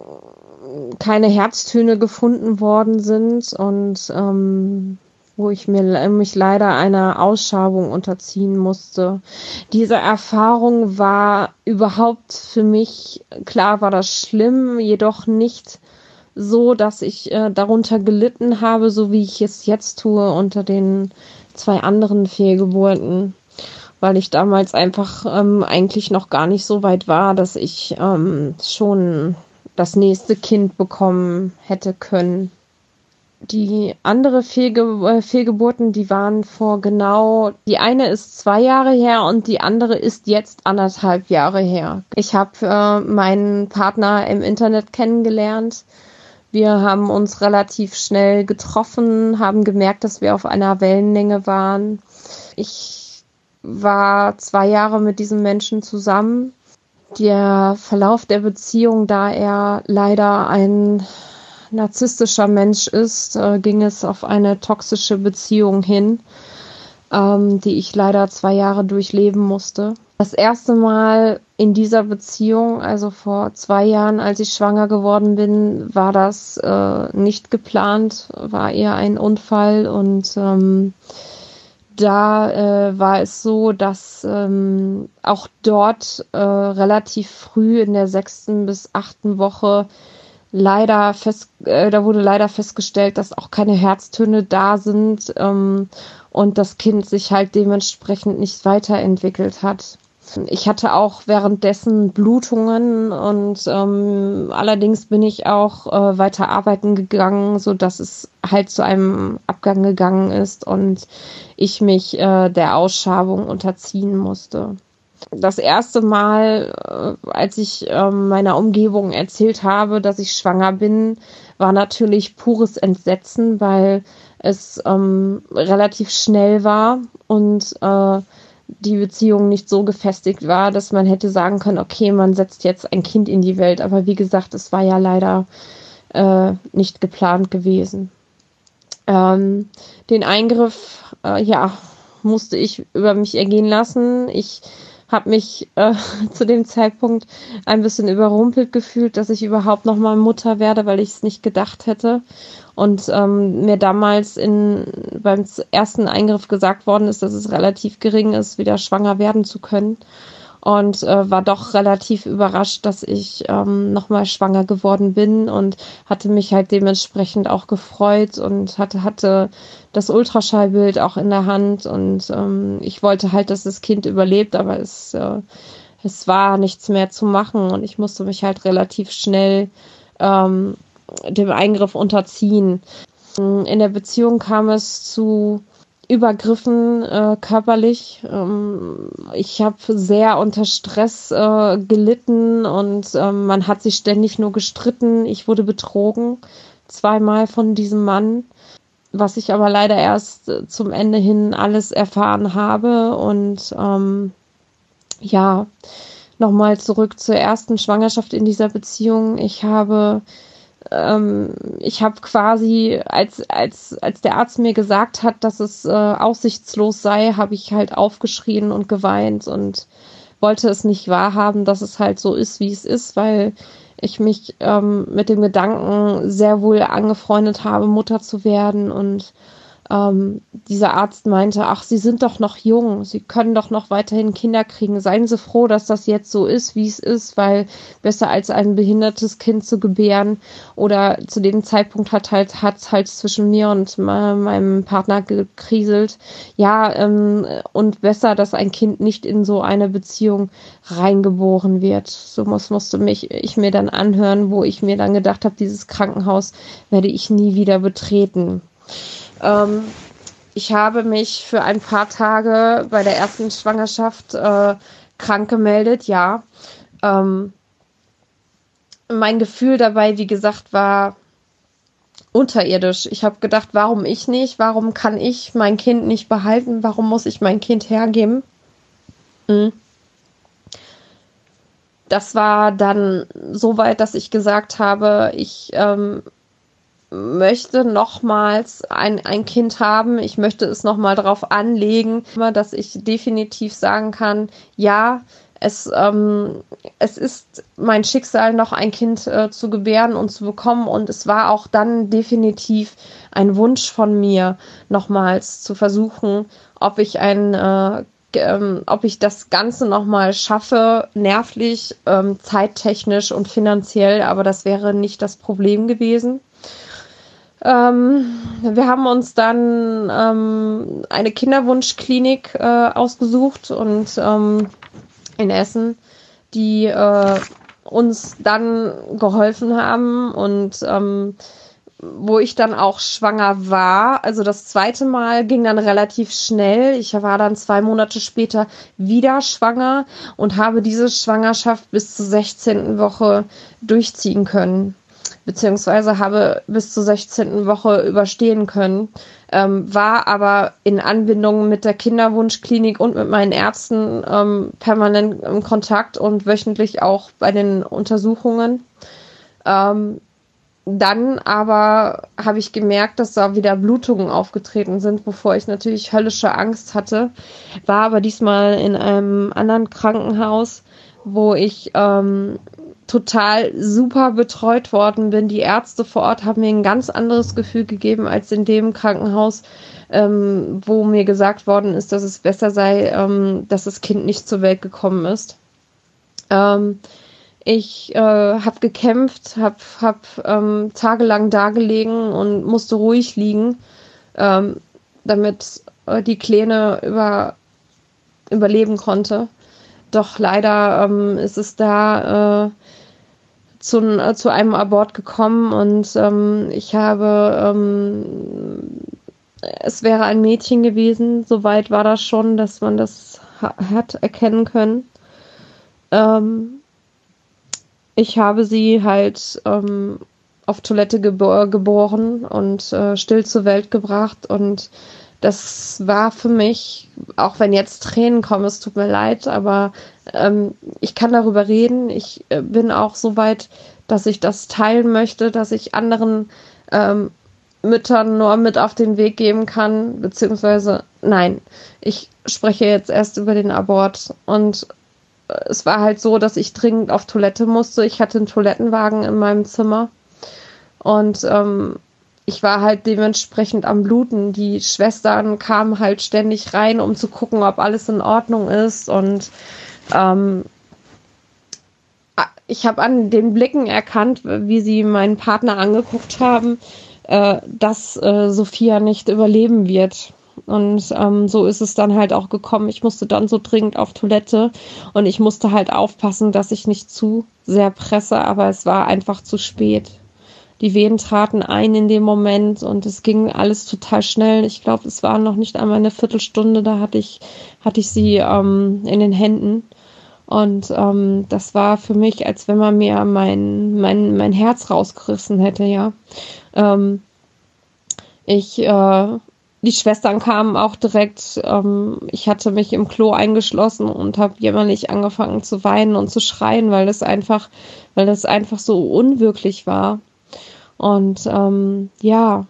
keine Herztöne gefunden worden sind und ähm, wo ich mir, mich leider einer Ausschabung unterziehen musste. Diese Erfahrung war überhaupt für mich, klar war das schlimm, jedoch nicht so, dass ich äh, darunter gelitten habe, so wie ich es jetzt tue unter den zwei anderen Fehlgeburten, weil ich damals einfach ähm, eigentlich noch gar nicht so weit war, dass ich ähm, schon das nächste Kind bekommen hätte können. Die andere Fehlge- Fehlgeburten, die waren vor genau, die eine ist zwei Jahre her und die andere ist jetzt anderthalb Jahre her. Ich habe äh, meinen Partner im Internet kennengelernt. Wir haben uns relativ schnell getroffen, haben gemerkt, dass wir auf einer Wellenlänge waren. Ich war zwei Jahre mit diesem Menschen zusammen. Der Verlauf der Beziehung, da er leider ein narzisstischer Mensch ist, äh, ging es auf eine toxische Beziehung hin, ähm, die ich leider zwei Jahre durchleben musste. Das erste Mal in dieser Beziehung, also vor zwei Jahren, als ich schwanger geworden bin, war das äh, nicht geplant, war eher ein Unfall und ähm, da äh, war es so, dass ähm, auch dort äh, relativ früh in der sechsten bis achten Woche leider fest, äh, da wurde leider festgestellt, dass auch keine Herztöne da sind ähm, und das Kind sich halt dementsprechend nicht weiterentwickelt hat. Ich hatte auch währenddessen Blutungen und ähm, allerdings bin ich auch äh, weiter arbeiten gegangen, so dass es halt zu einem Abgang gegangen ist und ich mich äh, der Ausschabung unterziehen musste. Das erste Mal, äh, als ich äh, meiner Umgebung erzählt habe, dass ich schwanger bin, war natürlich pures Entsetzen, weil es ähm, relativ schnell war und äh, die Beziehung nicht so gefestigt war, dass man hätte sagen können, okay, man setzt jetzt ein Kind in die Welt. Aber wie gesagt, es war ja leider äh, nicht geplant gewesen. Ähm, den Eingriff, äh, ja, musste ich über mich ergehen lassen. Ich habe mich äh, zu dem Zeitpunkt ein bisschen überrumpelt gefühlt, dass ich überhaupt noch mal Mutter werde, weil ich es nicht gedacht hätte. Und ähm, mir damals in, beim ersten Eingriff gesagt worden ist, dass es relativ gering ist, wieder schwanger werden zu können. Und äh, war doch relativ überrascht, dass ich ähm, nochmal schwanger geworden bin und hatte mich halt dementsprechend auch gefreut und hatte, hatte das Ultraschallbild auch in der Hand. Und ähm, ich wollte halt, dass das Kind überlebt, aber es, äh, es war nichts mehr zu machen und ich musste mich halt relativ schnell ähm, dem Eingriff unterziehen. In der Beziehung kam es zu Übergriffen äh, körperlich. Ähm, ich habe sehr unter Stress äh, gelitten und ähm, man hat sich ständig nur gestritten. Ich wurde betrogen, zweimal von diesem Mann, was ich aber leider erst äh, zum Ende hin alles erfahren habe. Und ähm, ja, nochmal zurück zur ersten Schwangerschaft in dieser Beziehung. Ich habe Ähm, ich habe quasi, als, als, als der Arzt mir gesagt hat, dass es äh, aussichtslos sei, habe ich halt aufgeschrien und geweint und wollte es nicht wahrhaben, dass es halt so ist, wie es ist, weil ich mich ähm, mit dem Gedanken sehr wohl angefreundet habe, Mutter zu werden und ähm, dieser Arzt meinte, ach, Sie sind doch noch jung, Sie können doch noch weiterhin Kinder kriegen. Seien Sie froh, dass das jetzt so ist, wie es ist, weil besser als ein behindertes Kind zu gebären oder zu dem Zeitpunkt hat halt hat's halt zwischen mir und meinem Partner gekriselt. Ja, ähm, und besser, dass ein Kind nicht in so eine Beziehung reingeboren wird. So muss, musste mich ich mir dann anhören, wo ich mir dann gedacht habe, dieses Krankenhaus werde ich nie wieder betreten. Ähm, ich habe mich für ein paar Tage bei der ersten Schwangerschaft äh, krank gemeldet, ja. Ähm, mein Gefühl dabei, wie gesagt, war unterirdisch. Ich habe gedacht, warum ich nicht? Warum kann ich mein Kind nicht behalten? Warum muss ich mein Kind hergeben? Hm. Das war dann so weit, dass ich gesagt habe, ich ähm, möchte nochmals ein, ein Kind haben. Ich möchte es nochmal darauf anlegen, dass ich definitiv sagen kann, ja, es, ähm, es ist mein Schicksal, noch ein Kind äh, zu gebären und zu bekommen. Und es war auch dann definitiv ein Wunsch von mir, nochmals zu versuchen, ob ich ein, äh, ähm, ob ich das Ganze nochmal schaffe, nervlich, ähm, zeittechnisch und finanziell. Aber das wäre nicht das Problem gewesen. Ähm, wir haben uns dann ähm, eine Kinderwunschklinik äh, ausgesucht und ähm, in Essen, die äh, uns dann geholfen haben und ähm, wo ich dann auch schwanger war. Also das zweite Mal ging dann relativ schnell. Ich war dann zwei Monate später wieder schwanger und habe diese Schwangerschaft bis zur sechzehnten Woche durchziehen können, beziehungsweise habe bis zur sechzehnten Woche überstehen können, ähm, war aber in Anbindung mit der Kinderwunschklinik und mit meinen Ärzten ähm, permanent im Kontakt und wöchentlich auch bei den Untersuchungen. Ähm, dann aber habe ich gemerkt, dass da wieder Blutungen aufgetreten sind, wovor ich natürlich höllische Angst hatte, war aber diesmal in einem anderen Krankenhaus, wo ich ähm, total super betreut worden bin. Die Ärzte vor Ort haben mir ein ganz anderes Gefühl gegeben als in dem Krankenhaus, ähm, wo mir gesagt worden ist, dass es besser sei, ähm, dass das Kind nicht zur Welt gekommen ist. Ähm, ich äh, habe gekämpft, habe hab, ähm, tagelang dagelegen und musste ruhig liegen, ähm, damit äh, die Kleine über, überleben konnte. Doch leider ähm, ist es da äh, zu, äh, zu einem Abort gekommen und ähm, ich habe, ähm, es wäre ein Mädchen gewesen, soweit war das schon, dass man das ha- hat erkennen können. Ähm, ich habe sie halt ähm, auf Toilette gebo- geboren und äh, still zur Welt gebracht und das war für mich, auch wenn jetzt Tränen kommen, es tut mir leid, aber ähm, ich kann darüber reden. Ich äh, bin auch so weit, dass ich das teilen möchte, dass ich anderen ähm, Müttern nur mit auf den Weg geben kann, beziehungsweise nein, ich spreche jetzt erst über den Abort und äh, es war halt so, dass ich dringend auf Toilette musste. Ich hatte einen Toilettenwagen in meinem Zimmer und ähm, ich war halt dementsprechend am Bluten. Die Schwestern kamen halt ständig rein, um zu gucken, ob alles in Ordnung ist. Und ähm, ich habe an den Blicken erkannt, wie sie meinen Partner angeguckt haben, äh, dass äh, Sophia nicht überleben wird. Und ähm, so ist es dann halt auch gekommen. Ich musste dann so dringend auf Toilette und ich musste halt aufpassen, dass ich nicht zu sehr presse, aber es war einfach zu spät. Die Wehen traten ein in dem Moment und es ging alles total schnell. Ich glaube, es war noch nicht einmal eine Viertelstunde, da hatte ich, hatte ich sie ähm, in den Händen. Und ähm, das war für mich, als wenn man mir mein, mein, mein Herz rausgerissen hätte, ja. Ähm, ich, äh, die Schwestern kamen auch direkt, ähm, ich hatte mich im Klo eingeschlossen und habe jämmerlich angefangen zu weinen und zu schreien, weil das einfach, weil das einfach so unwirklich war. Und ähm, ja,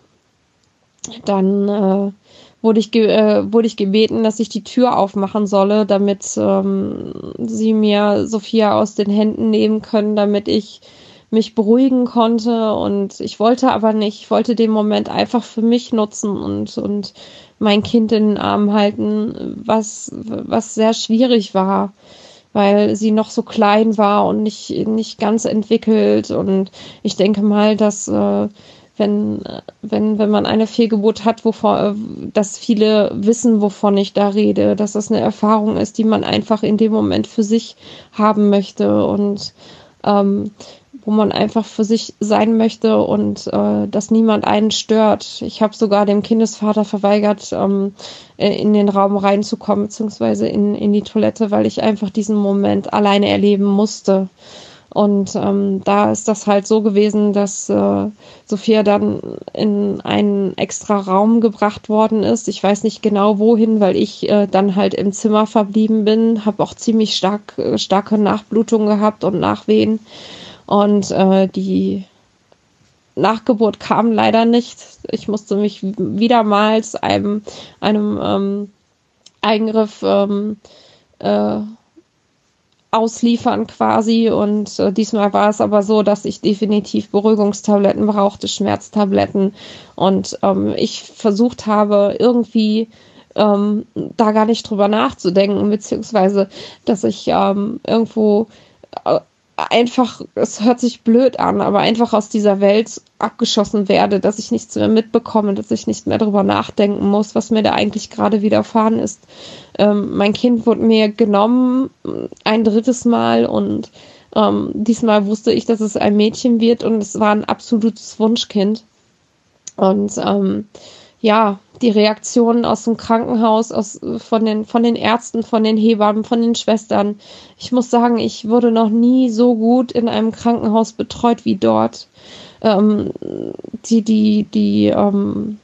dann äh, wurde ich, ge- äh, wurde ich gebeten, dass ich die Tür aufmachen solle, damit ähm, sie mir Sophia aus den Händen nehmen können, damit ich mich beruhigen konnte. Und ich wollte aber nicht, ich wollte den Moment einfach für mich nutzen und, und mein Kind in den Arm halten, was, was sehr schwierig war, weil sie noch so klein war und nicht, nicht ganz entwickelt. Und ich denke mal, dass äh, wenn, wenn, wenn man eine Fehlgeburt hat, wovon, dass viele wissen, wovon ich da rede, dass das eine Erfahrung ist, die man einfach in dem Moment für sich haben möchte und ähm, wo man einfach für sich sein möchte und äh, dass niemand einen stört. Ich habe sogar dem Kindesvater verweigert, ähm, in den Raum reinzukommen, beziehungsweise in, in die Toilette, weil ich einfach diesen Moment alleine erleben musste. Und ähm, da ist das halt so gewesen, dass äh, Sophia dann in einen extra Raum gebracht worden ist. Ich weiß nicht genau wohin, weil ich äh, dann halt im Zimmer verblieben bin, habe auch ziemlich stark, äh, starke Nachblutungen gehabt und Nachwehen. Und äh, die Nachgeburt kam leider nicht. Ich musste mich wiedermals einem, einem ähm, Eingriff ähm, äh, ausliefern quasi. Und äh, diesmal war es aber so, dass ich definitiv Beruhigungstabletten brauchte, Schmerztabletten. Und ähm, ich versucht habe, irgendwie ähm, da gar nicht drüber nachzudenken, beziehungsweise, dass ich ähm, irgendwo äh, einfach, es hört sich blöd an, aber einfach aus dieser Welt abgeschossen werde, dass ich nichts mehr mitbekomme, dass ich nicht mehr darüber nachdenken muss, was mir da eigentlich gerade widerfahren ist. Ähm, mein Kind wurde mir genommen, ein drittes Mal, und ähm, diesmal wusste ich, dass es ein Mädchen wird, und es war ein absolutes Wunschkind. Und ähm, ja, die Reaktionen aus dem Krankenhaus, aus, von den, von den Ärzten, von den Hebammen, von den Schwestern. Ich muss sagen, ich wurde noch nie so gut in einem Krankenhaus betreut wie dort. Ähm, die, die, die, ähm,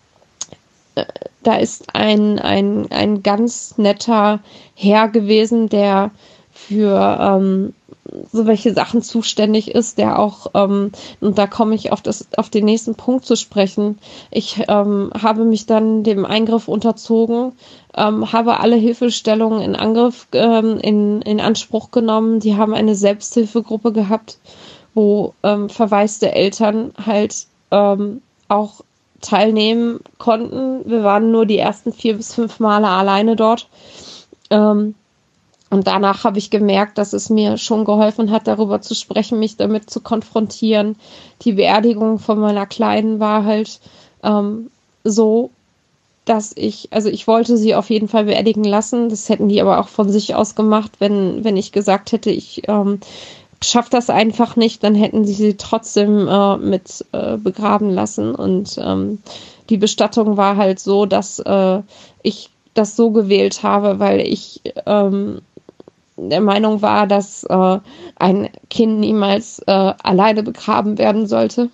äh, da ist ein, ein, ein ganz netter Herr gewesen, der für ähm, so welche Sachen zuständig ist, der auch, ähm, und da komme ich auf das, auf den nächsten Punkt zu sprechen. Ich ähm, habe mich dann dem Eingriff unterzogen, ähm, habe alle Hilfestellungen in Angriff, ähm, in, in Anspruch genommen. Die haben eine Selbsthilfegruppe gehabt, wo ähm, verwaiste Eltern halt ähm, auch teilnehmen konnten. Wir waren nur die ersten vier bis fünf Male alleine dort. Ähm, Und danach habe ich gemerkt, dass es mir schon geholfen hat, darüber zu sprechen, mich damit zu konfrontieren. Die Beerdigung von meiner Kleinen war halt ähm, so, dass ich, also ich wollte sie auf jeden Fall beerdigen lassen. Das hätten die aber auch von sich aus gemacht, wenn, wenn ich gesagt hätte, ich ähm, schaffe das einfach nicht, dann hätten sie sie trotzdem äh, mit äh, begraben lassen. Und ähm, die Bestattung war halt so, dass äh, ich das so gewählt habe, weil ich ähm, der Meinung war, dass äh, ein Kind niemals äh, alleine begraben werden sollte.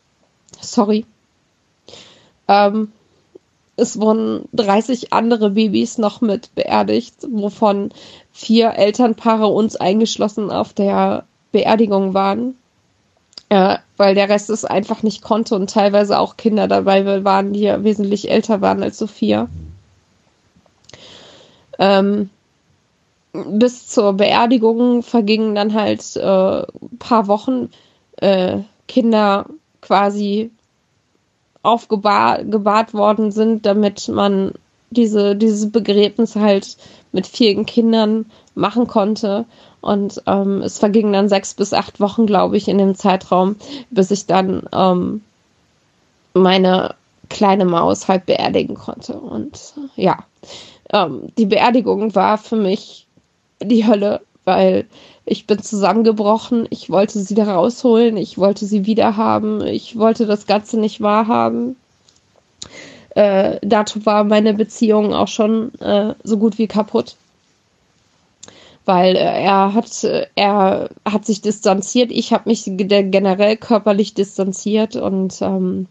Sorry. Ähm, es wurden dreißig andere Babys noch mit beerdigt, wovon vier Elternpaare, uns eingeschlossen, auf der Beerdigung waren. Äh, weil der Rest es einfach nicht konnte und teilweise auch Kinder dabei waren, die ja wesentlich älter waren als Sophia. Ähm, bis zur Beerdigung vergingen dann halt äh, ein paar Wochen. Äh, Kinder quasi aufgebahrt gebahrt worden sind, damit man diese dieses Begräbnis halt mit vielen Kindern machen konnte. Und ähm, es vergingen dann sechs bis acht Wochen, glaube ich, in dem Zeitraum, bis ich dann ähm, meine kleine Maus halt beerdigen konnte. Und ja, ähm, die Beerdigung war für mich die Hölle, weil ich bin zusammengebrochen. Ich wollte sie da rausholen. Ich wollte sie wieder haben. Ich wollte das Ganze nicht wahrhaben. Äh, dazu war meine Beziehung auch schon äh, so gut wie kaputt. Weil äh, er hat, äh, er hat sich distanziert. Ich habe mich generell körperlich distanziert und ähm,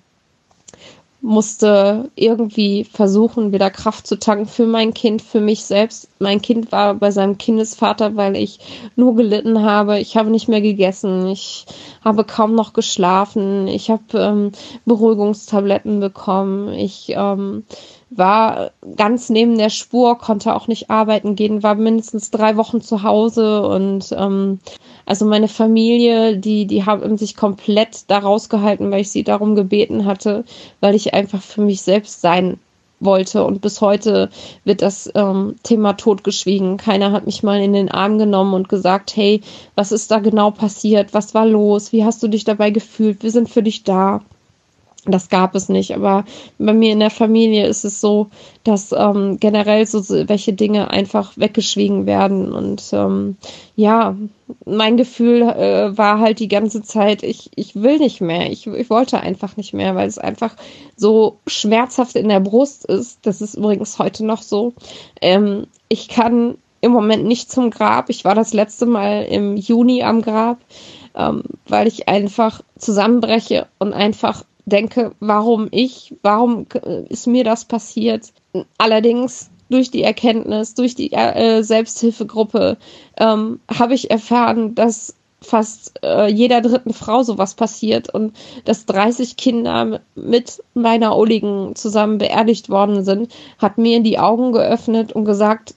musste irgendwie versuchen, wieder Kraft zu tanken für mein Kind, für mich selbst. Mein Kind war bei seinem Kindesvater, weil ich nur gelitten habe. Ich habe nicht mehr gegessen. Ich habe kaum noch geschlafen. Ich habe ähm, Beruhigungstabletten bekommen. Ich ähm, war ganz neben der Spur, konnte auch nicht arbeiten gehen, war mindestens drei Wochen zu Hause. Und ähm, also meine Familie, die, die haben sich komplett da rausgehalten, weil ich sie darum gebeten hatte, weil ich einfach für mich selbst sein wollte. Und bis heute wird das ähm, Thema totgeschwiegen. Keiner hat mich mal in den Arm genommen und gesagt, hey, was ist da genau passiert? Was war los? Wie hast du dich dabei gefühlt? Wir sind für dich da. Das gab es nicht, aber bei mir in der Familie ist es so, dass ähm, generell so welche Dinge einfach weggeschwiegen werden. Und ähm, ja, mein Gefühl äh, war halt die ganze Zeit, ich, ich will nicht mehr, ich, ich wollte einfach nicht mehr, weil es einfach so schmerzhaft in der Brust ist. Das ist übrigens heute noch so. Ähm, ich kann im Moment nicht zum Grab. Ich war das letzte Mal im Juni am Grab, ähm, weil ich einfach zusammenbreche und einfach denke, warum ich, warum ist mir das passiert? Allerdings durch die Erkenntnis, durch die äh, Selbsthilfegruppe ähm, habe ich erfahren, dass fast äh, jeder dritten Frau sowas passiert und dass dreißig Kinder mit meiner Ohrligen zusammen beerdigt worden sind, hat mir die Augen geöffnet und gesagt,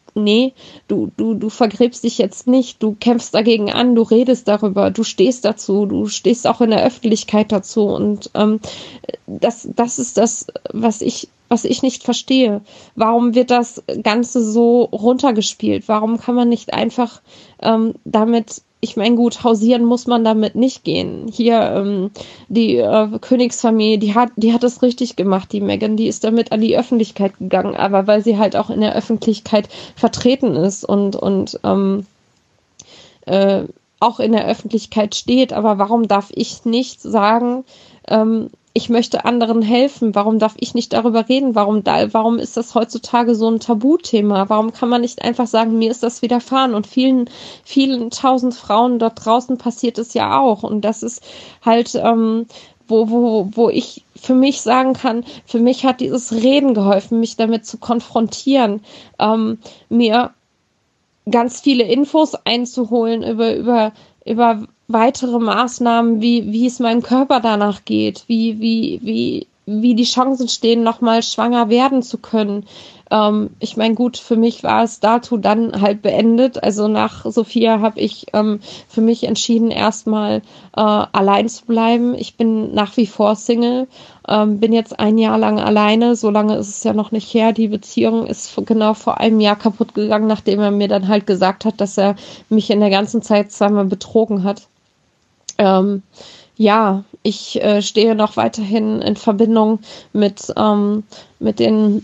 nee, du, du, du vergräbst dich jetzt nicht, du kämpfst dagegen an, du redest darüber, du stehst dazu, du stehst auch in der Öffentlichkeit dazu. Und ähm, das, das ist das, was ich, was ich nicht verstehe. Warum wird das Ganze so runtergespielt? Warum kann man nicht einfach ähm, damit, ich meine, gut, hausieren muss man damit nicht gehen. Hier, ähm, die äh, Königsfamilie, die hat, die hat es richtig gemacht, die Meghan, die ist damit an die Öffentlichkeit gegangen, aber weil sie halt auch in der Öffentlichkeit vertreten ist und, und ähm, äh, auch in der Öffentlichkeit steht. Aber warum darf ich nicht sagen, ähm, ich möchte anderen helfen? Warum darf ich nicht darüber reden? Warum, da, warum ist das heutzutage so ein Tabuthema? Warum kann man nicht einfach sagen, mir ist das widerfahren? Und vielen, vielen tausend Frauen dort draußen passiert es ja auch. Und das ist halt, ähm, wo, wo, wo ich für mich sagen kann, für mich hat dieses Reden geholfen, mich damit zu konfrontieren, ähm, mir ganz viele Infos einzuholen über, über, über weitere Maßnahmen, wie, wie es meinem Körper danach geht, wie, wie, wie, wie die Chancen stehen, nochmal schwanger werden zu können. Ähm, ich meine, gut, für mich war es dazu dann halt beendet. Also nach Sophia habe ich ähm, für mich entschieden, erstmal äh, allein zu bleiben. Ich bin nach wie vor Single, ähm, bin jetzt ein Jahr lang alleine. So lange ist es ja noch nicht her. Die Beziehung ist genau vor einem Jahr kaputt gegangen, nachdem er mir dann halt gesagt hat, dass er mich in der ganzen Zeit zweimal betrogen hat. Ähm, ja, ich äh, stehe noch weiterhin in Verbindung mit, ähm, mit den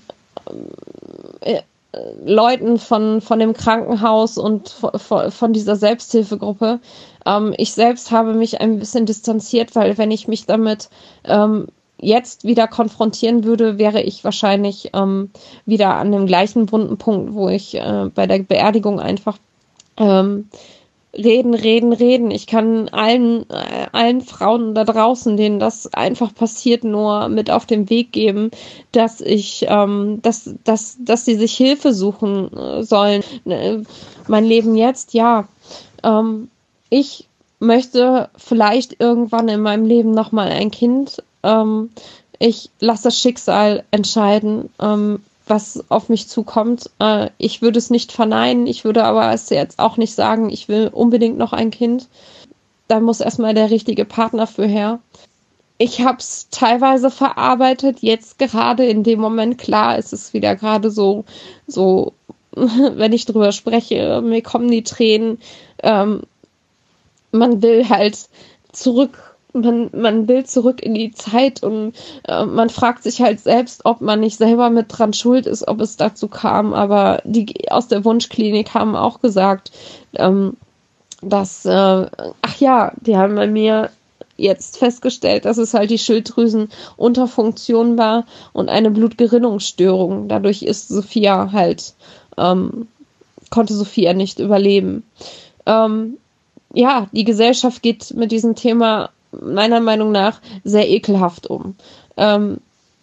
äh, Leuten von, von dem Krankenhaus und von, von dieser Selbsthilfegruppe. Ähm, ich selbst habe mich ein bisschen distanziert, weil wenn ich mich damit ähm, jetzt wieder konfrontieren würde, wäre ich wahrscheinlich ähm, wieder an dem gleichen wunden Punkt, wo ich äh, bei der Beerdigung einfach ähm, Reden, reden, reden. Ich kann allen, äh, allen Frauen da draußen, denen das einfach passiert, nur mit auf den Weg geben, dass ich, ähm, dass, dass, dass sie sich Hilfe suchen äh, sollen. Äh, mein Leben jetzt, ja. Ähm, ich möchte vielleicht irgendwann in meinem Leben nochmal ein Kind. Ähm, ich lasse das Schicksal entscheiden, ähm, was auf mich zukommt. Äh, ich würde es nicht verneinen, ich würde aber es jetzt auch nicht sagen, ich will unbedingt noch ein Kind. Da muss erstmal der richtige Partner für her. Ich habe es teilweise verarbeitet, jetzt gerade in dem Moment, klar, ist es wieder gerade so, so, wenn ich drüber spreche, mir kommen die Tränen. Ähm, man will halt zurück Man, man will zurück in die Zeit und äh, man fragt sich halt selbst, ob man nicht selber mit dran schuld ist, ob es dazu kam. Aber die aus der Wunschklinik haben auch gesagt, ähm, dass, äh, ach ja, die haben bei mir jetzt festgestellt, dass es halt die Schilddrüsenunterfunktion war und eine Blutgerinnungsstörung. Dadurch ist Sophia halt, ähm, konnte Sophia nicht überleben. Ähm, ja, die Gesellschaft geht mit diesem Thema meiner Meinung nach sehr ekelhaft um. Ähm,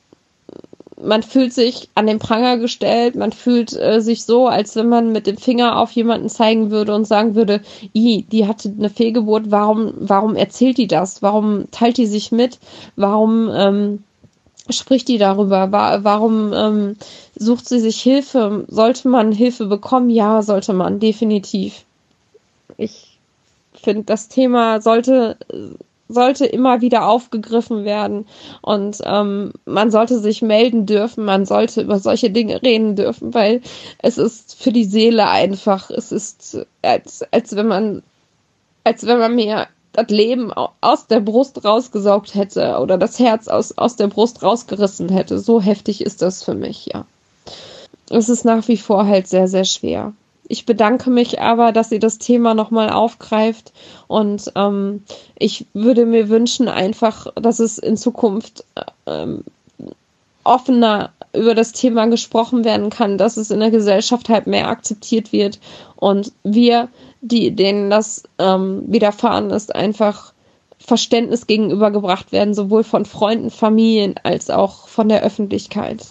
man fühlt sich an den Pranger gestellt, man fühlt äh, sich so, als wenn man mit dem Finger auf jemanden zeigen würde und sagen würde, I, die hatte eine Fehlgeburt, warum, warum erzählt die das? Warum teilt die sich mit? Warum ähm, spricht die darüber? Wa- warum ähm, sucht sie sich Hilfe? Sollte man Hilfe bekommen? Ja, sollte man, definitiv. Ich finde, das Thema sollte sollte immer wieder aufgegriffen werden und ähm, man sollte sich melden dürfen, man sollte über solche Dinge reden dürfen, weil es ist für die Seele einfach, es ist, als, als wenn man als wenn man mir das Leben aus der Brust rausgesaugt hätte oder das Herz aus, aus der Brust rausgerissen hätte. So heftig ist das für mich, ja. Es ist nach wie vor halt sehr, sehr schwer. Ich bedanke mich aber, dass sie das Thema nochmal aufgreift und ähm, ich würde mir wünschen einfach, dass es in Zukunft ähm, offener über das Thema gesprochen werden kann, dass es in der Gesellschaft halt mehr akzeptiert wird und wir, die denen das ähm, widerfahren ist, einfach Verständnis gegenübergebracht werden, sowohl von Freunden, Familien als auch von der Öffentlichkeit.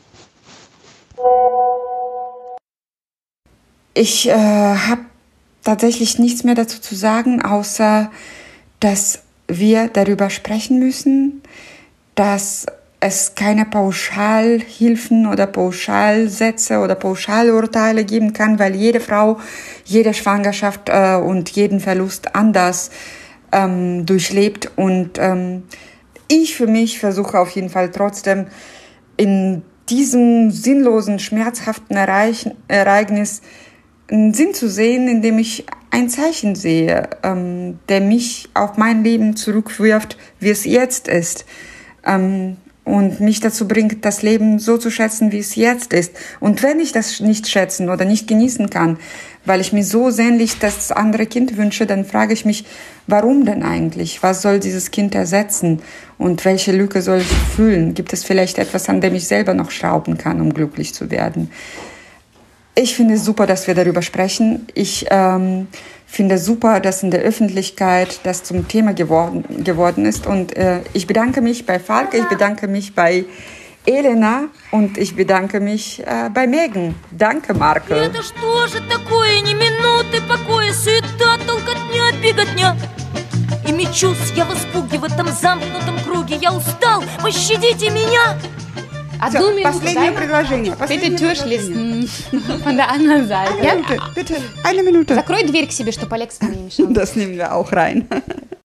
Ich äh, habe tatsächlich nichts mehr dazu zu sagen, außer dass wir darüber sprechen müssen, dass es keine Pauschalhilfen oder Pauschalsätze oder Pauschalurteile geben kann, weil jede Frau, jede Schwangerschaft äh, und jeden Verlust anders ähm, durchlebt. Und ähm, ich für mich versuche auf jeden Fall trotzdem in diesem sinnlosen, schmerzhaften Ereich- Ereignis einen Sinn zu sehen, indem ich ein Zeichen sehe, ähm, der mich auf mein Leben zurückwirft, wie es jetzt ist. Ähm, und mich dazu bringt, das Leben so zu schätzen, wie es jetzt ist. Und wenn ich das nicht schätzen oder nicht genießen kann, weil ich mir so sehnlich das andere Kind wünsche, dann frage ich mich, warum denn eigentlich? Was soll dieses Kind ersetzen? Und welche Lücke soll ich füllen? Gibt es vielleicht etwas, an dem ich selber noch schrauben kann, um glücklich zu werden? Ich finde es super, dass wir darüber sprechen. Ich ähm, finde super, dass in der Öffentlichkeit das zum Thema geworden, geworden ist. Und äh, ich bedanke mich bei Falk, ich bedanke mich bei Elena und ich bedanke mich äh, bei Megan. Danke, Marco. Это что же такое, ни минуты покоя, суета, толкотня, беготня. И мечусь я в испуге в этом замкнутом круге. Я устал, пощадите меня. Одну So, Minute, последнее дай предложение. bitte последнее Tür предложение. schließen von der anderen Seite. Eine Minute, bitte, eine Minute. Закрой дверь к себе, чтобы Алекс мне не мешал. Das nehmen wir auch rein.